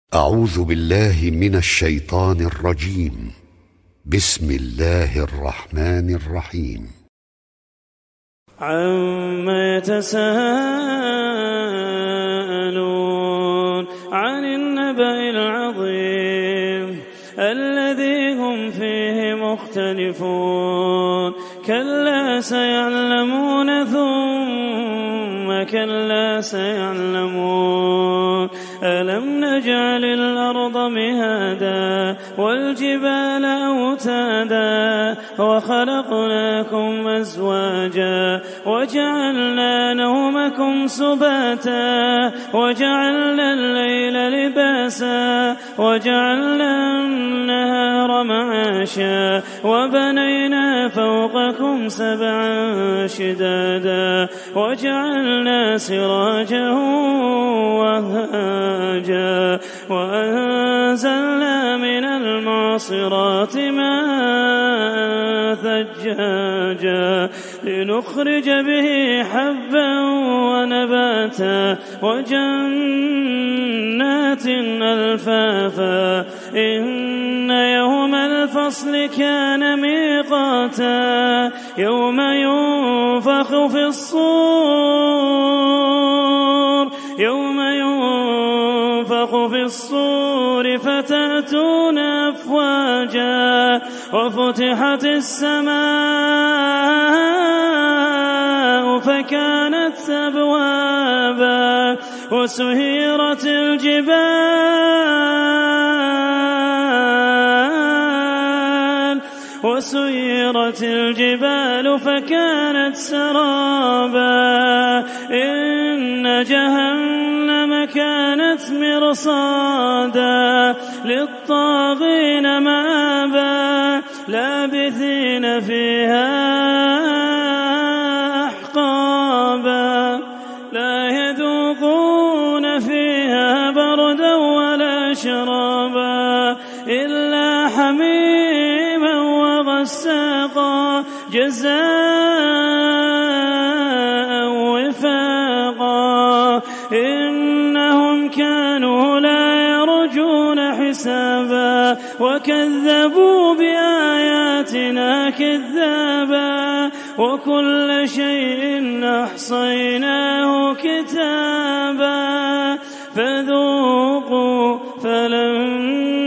أعوذ بالله من الشيطان الرجيم. بسم الله الرحمن الرحيم. عما يتساءلون عن النبأ العظيم الذي هم فيه مختلفون كلا سيعلمون ثم كلا سيعلمون ألم نجعل الأرض مهادا والجبال أوتادا وخلقناكم أزواجا وجعلنا نومكم سباتا وجعلنا الليل لباسا وجعلنا النهار معاشا وبنينا فوقكم سبعا شدادا وجعلنا سراجا وهاجا وأنزلنا من المعصرات ماء ثجاجا لنخرج به حبا ونباتا وجنات ألفافا إن يوم الفصل كان ميقاتا يوم ينفخ في الصور فتأتون أفواجا وفتحت السماء فكانت أبوابا وسيرت الجبال فكانت سرابا إن جهنم كانت مرصادا للطاغين مآبا لابثين فيها أحقابا لا يذوقون فيها بردا ولا شرابا إلا حميما وغساقا جزاء وفاقا إنهم كانوا لا يرجون حسابا وكذبوا بآياتنا كذابا وكل شيء أحصيناه كتابا فذوقوا فلن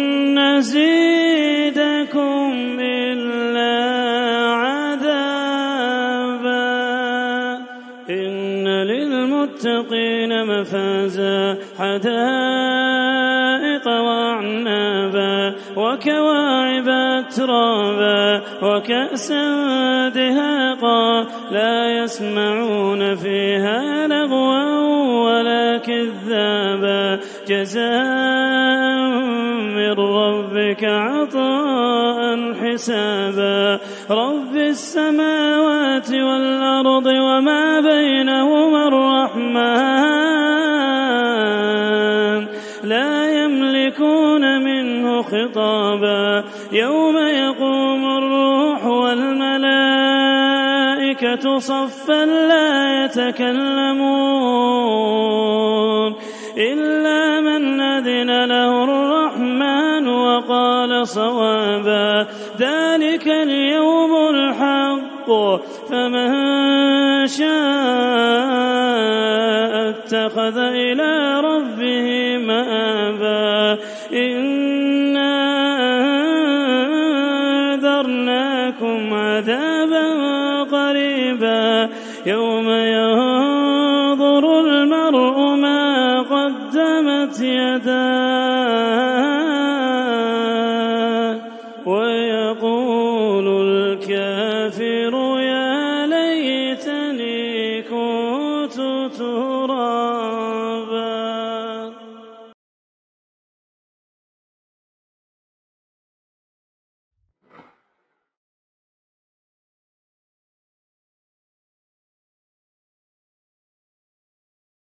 نزيدكم إلا عذابا إن للمتقين مفازا حدائق وأعنابا وكواعب أترابا وكأسا دهاقا لا يسمعون فيها لغوا ولا كذابا جزاء من ربك عطاء حسابا رب السماوات والأرض وما بينهما الرحمن لا يملكون منه خطابا يوم يقوم الروح والملائكة صفا لا يتكلمون إلا من أذن له الرحمن وقال صوابا ذلك اليوم الحق فمن شاء اتخذ إلى ربه مآبا إنا أنذرناكم عذابا قريبا يوم ينظر المرء ما قدمت يداه